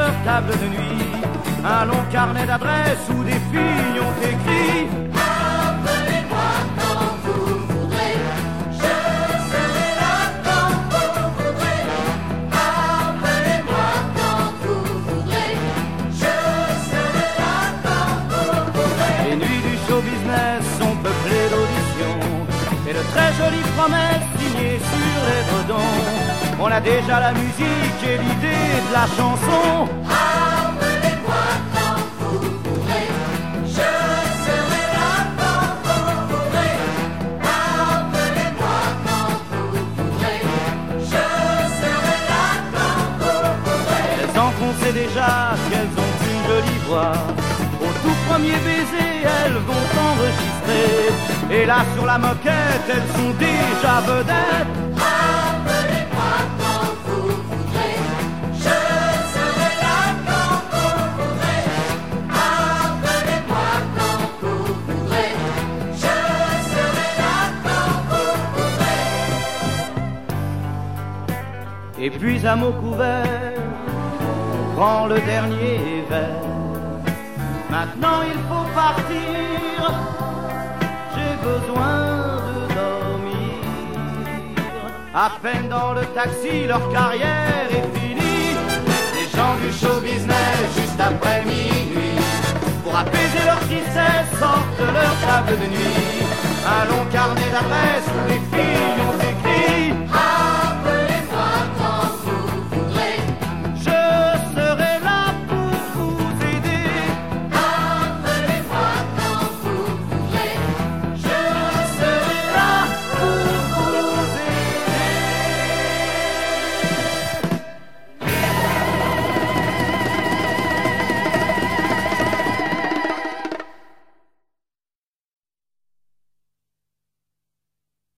leur table de nuit. Un long carnet d'adresses où des filles ont écrit: appelez-moi quand vous voudrez, je serai là quand vous voudrez. Appelez-moi quand vous voudrez, je serai là quand vous voudrez. Les nuits du show business sont peuplées d'auditions et de très jolies promesses signées sur les redons. On a déjà la musique et l'idée de la chanson. Appelez-moi quand vous voudrez, je serai là quand vous voudrez. Appelez-moi quand vous voudrez, je serai là quand vous voudrez. Elles en font, c'est déjà qu'elles ont une jolie voix. Au tout premier baiser, elles vont enregistrer. Et là sur la moquette, elles sont déjà vedettes. Appelez-moi quand vous voudrez, je serai là quand vous voudrez. Appelez-moi quand vous voudrez, je serai là quand vous voudrez. Et puis à mots couverts, on prend le dernier verre. Maintenant il faut partir, j'ai besoin de dormir. À peine dans le taxi, leur carrière est finie. Les gens du show business, juste après minuit, pour apaiser leur tristesse, sortent de leur table de nuit. Un long carnet d'adresses où les filles ont